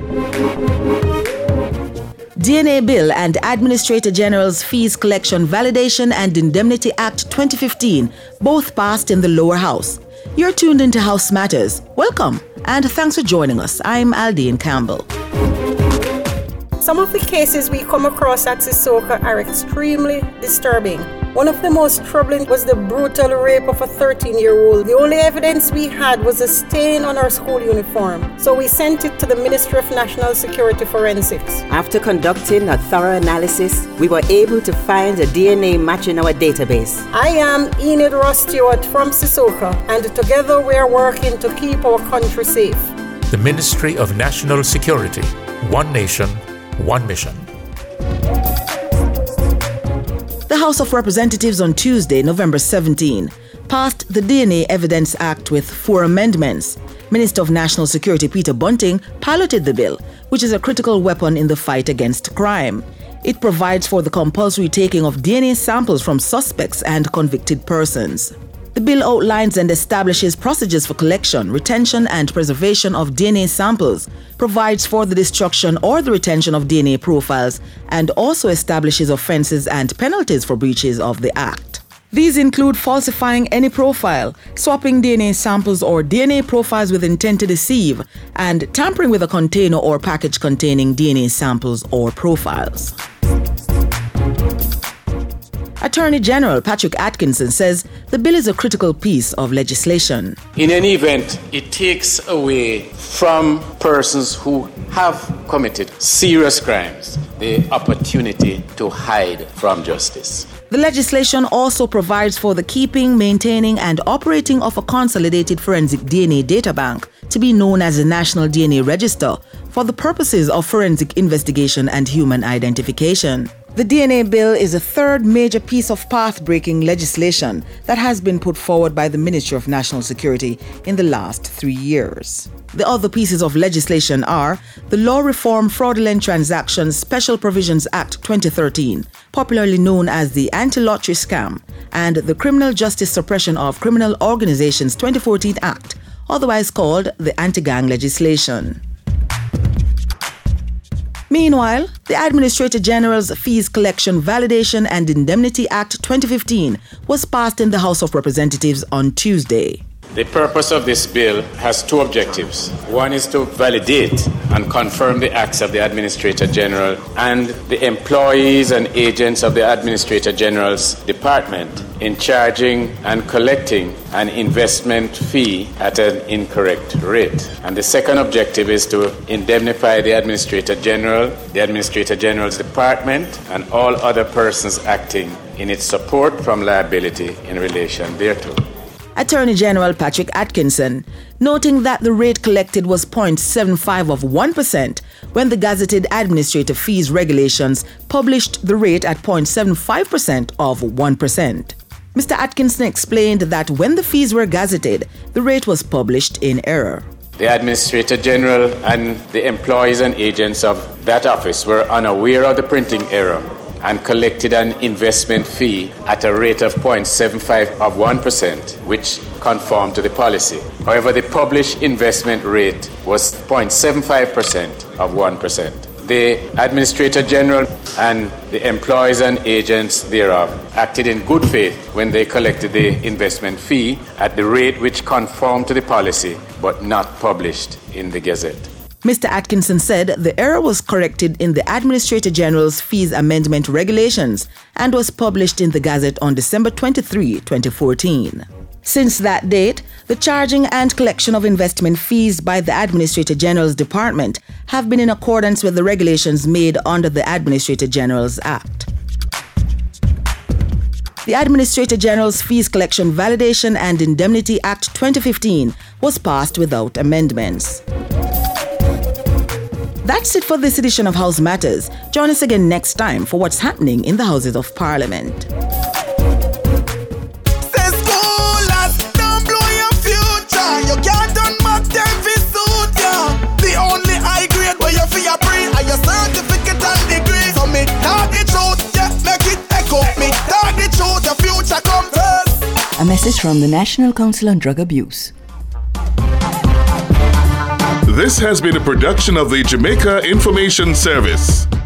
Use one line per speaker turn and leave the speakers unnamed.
DNA Bill and Administrator General's Fees Collection Validation and Indemnity Act 2015 both passed in the lower house. You're tuned into House Matters. Welcome, and thanks for joining us. I'm Aldine Campbell.
Some of the cases we come across at Sissoko are extremely disturbing. One of the most troubling was the brutal rape of a 13-year-old. The only evidence we had was a stain on her school uniform, so we sent it to the Ministry of National Security Forensics.
After conducting a thorough analysis, we were able to find a DNA match in our database.
I am Enid Ross Stewart from Sissoko, and together we are working to keep our country safe.
The Ministry of National Security. One nation, one mission.
The House of Representatives on Tuesday, November 17, passed the DNA Evidence Act with 4 amendments. Minister of National Security Peter Bunting piloted the bill, which is a critical weapon in the fight against crime. It provides for the compulsory taking of DNA samples from suspects and convicted persons. The bill outlines and establishes procedures for collection, retention, and preservation of DNA samples, provides for the destruction or the retention of DNA profiles, and also establishes offences and penalties for breaches of the Act. These include falsifying any profile, swapping DNA samples or DNA profiles with intent to deceive, and tampering with a container or package containing DNA samples or profiles. Attorney General Patrick Atkinson says the bill is a critical piece of legislation.
In any event, it takes away from persons who have committed serious crimes the opportunity to hide from justice.
The legislation also provides for the keeping, maintaining, and operating of a consolidated forensic DNA databank to be known as the National DNA Register for the purposes of forensic investigation and human identification. The DNA bill is a third major piece of path-breaking legislation that has been put forward by the Ministry of National Security in the last 3 years. The other pieces of legislation are the Law Reform Fraudulent Transactions Special Provisions Act 2013, popularly known as the Anti-Lottery Scam, and the Criminal Justice Suppression of Criminal Organizations 2014 Act, otherwise called the Anti-Gang legislation. Meanwhile, the Administrator General's Fees Collection Validation and Indemnity Act 2015 was passed in the House of Representatives on Tuesday.
The purpose of this bill has 2 objectives. One is to validate and confirm the acts of the Administrator General and the employees and agents of the Administrator General's department in charging and collecting an investment fee at an incorrect rate. And the second objective is to indemnify the Administrator General, the Administrator General's department, and all other persons acting in its support from liability in relation thereto.
Attorney General Patrick Atkinson, noting that the rate collected was 0.75 of 1% when the Gazetted Administrative Fees Regulations published the rate at 0.75% of 1%. Mr. Atkinson explained that when the fees were gazetted, the rate was published in error.
The Administrator General and the employees and agents of that office were unaware of the printing error and collected an investment fee at a rate of 0.75 of 1%, which conformed to the policy. However, the published investment rate was 0.75% of 1%. The Administrator General and the employees and agents thereof acted in good faith when they collected the investment fee at the rate which conformed to the policy, but not published in the Gazette.
Mr. Atkinson said the error was corrected in the Administrator General's Fees Amendment Regulations and was published in the Gazette on December 23, 2014. Since that date, the charging and collection of investment fees by the Administrator General's Department have been in accordance with the regulations made under the Administrator General's Act. The Administrator General's Fees Collection Validation and Indemnity Act 2015 was passed without amendments. That's it for this edition of House Matters. Join us again next time for what's happening in the Houses of Parliament.
A message from the National Council on Drug Abuse. This has been a production of the Jamaica Information Service.